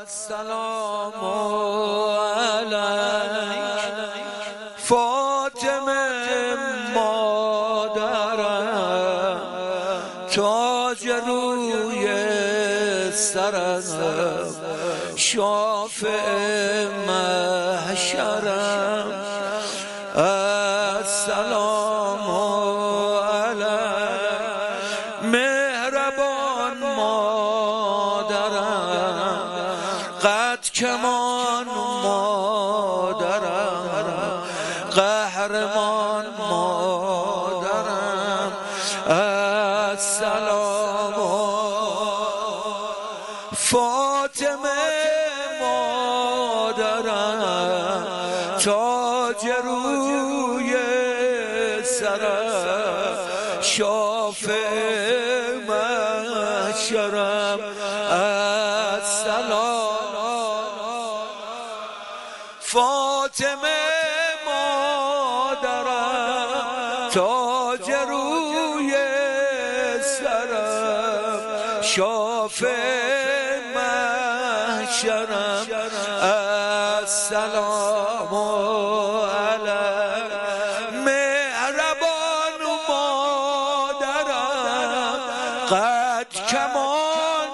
السلام علیک فاطمه مادرم، تاج روی سرم، شافع محشرم. السلام علیک مهربان مادرم، قد کمان مادرم، قهرمان مادرم. السلام فاطمه مادرم، تاج روی سرم، شافع محشرم. السلام فاطمه مادرم، تاج روی سرم، شافع محشرم. السلام علیک مهربان مادرم، قد کمان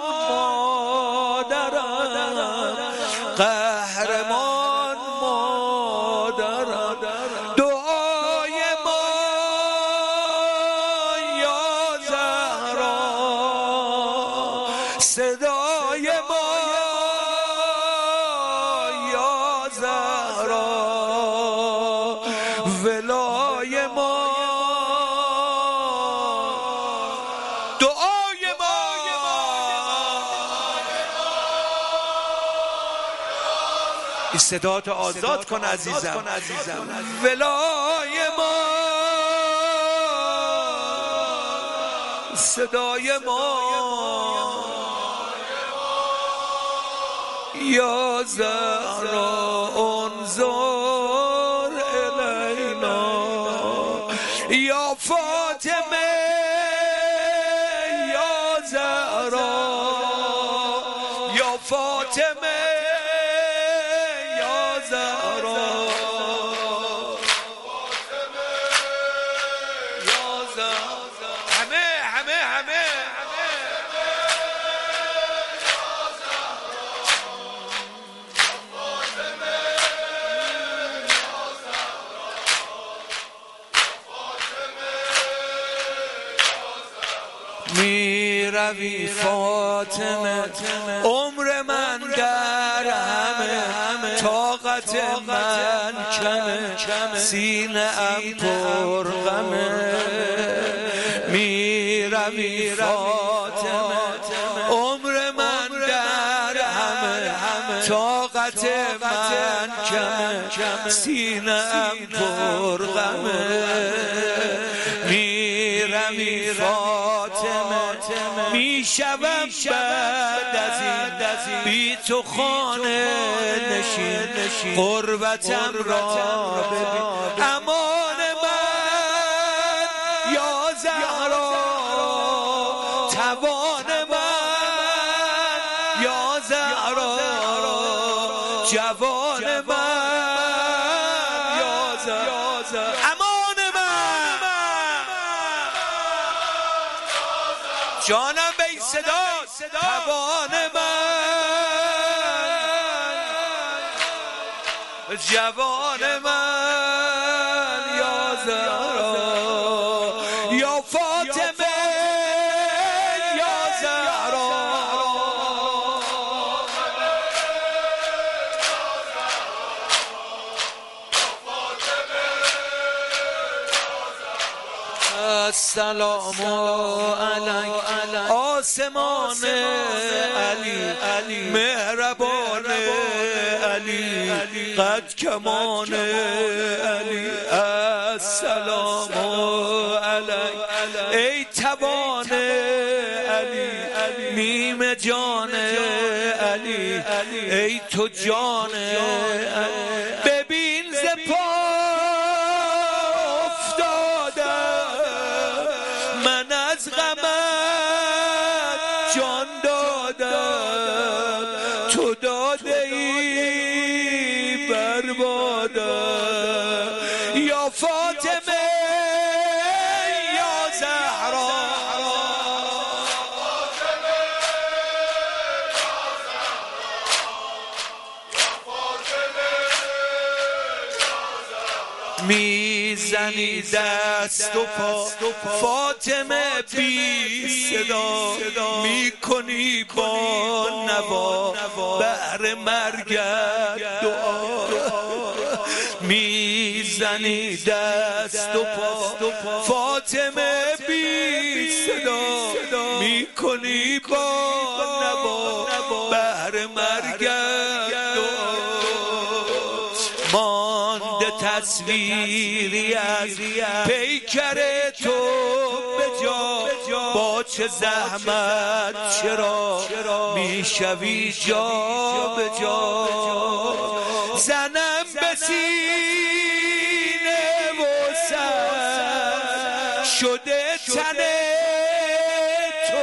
مادرم، قهرمان مادرم. دعای ما یا زهرا، صدای ما یا زهرا، ولای ما، دعای ما این صداتو آزاد کن عزیزم. ولای ما، صدای ما یا زهرا، انظر الینا یا فاطمه یا زهرا، یا فاطمه یا زهرا، یا زهرا. همه می روی فاطمه، عمر من در همه، طاقت من کمه، سینه ام پر غمه. می روی فاطمه، عمر من در همه، طاقت من کمه، سینه ام پر غمه. می روی فاطمه، می شوم بعد از این بی تو خانه نشین، غربتم را ببین. امان من یا زهرا، توان من یا زهرا، جوان من یا زهرا. امان من جانم به این صدا، توان من، جوان من یا زهرا، یا فاطمه یا زهرا. السلام علیک آسمان علی، مهربان علی، قد کمان علی. السلام علیک ای توان علی، نیم جان علی، ای تو جان علی. ببین ز پا افتادم من، از غمت جان دادم، تو داده ای برباده یا فاطمه یا زهرا میزنی دست و پا فاطمه بی صدا میکنی با نوا بهر مرگت دعا میزنی دست و پا فاطمه بی صدا میکنی با نوا بهر مرگت دعا مانده تصویری از پیکر تو به جا با چه زحمت چرا میشوی جا به جا زنم به سینه و سر شده تن تو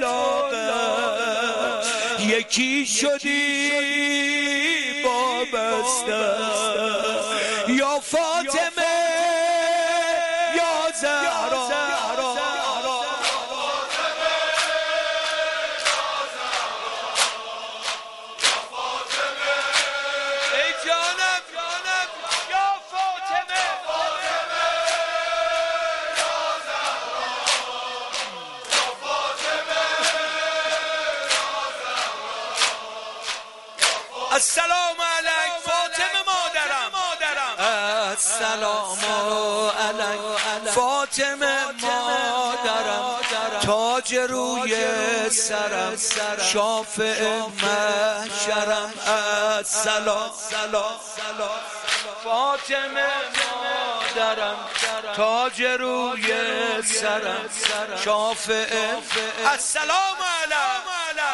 لاغر یکی شدی با بسته یا فاطمه یا زهرا ای جانم یا فاطمه السلام علیک فاطمه مادرم السلام علیک فاطمه مادرم تاج روی سرم شافع محشرم السلام فاطمه مادرم تاج روی سرم شافع السلام علیک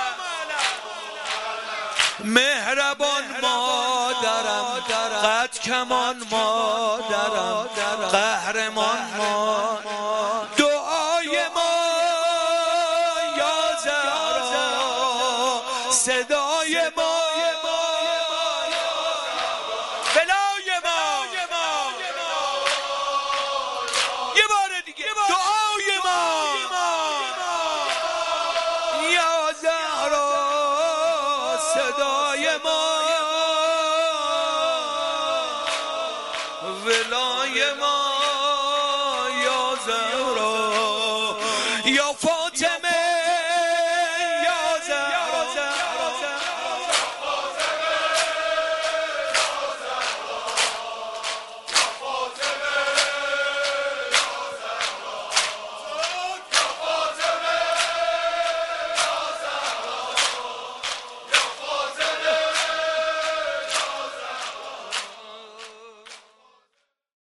مهربان مادرم قد کمان مادرم قهرمان ما دعای ما یا زهرا صدای ما بلای ما یه بار دیگه دعای ما یا زهرا صدای ما ولای ما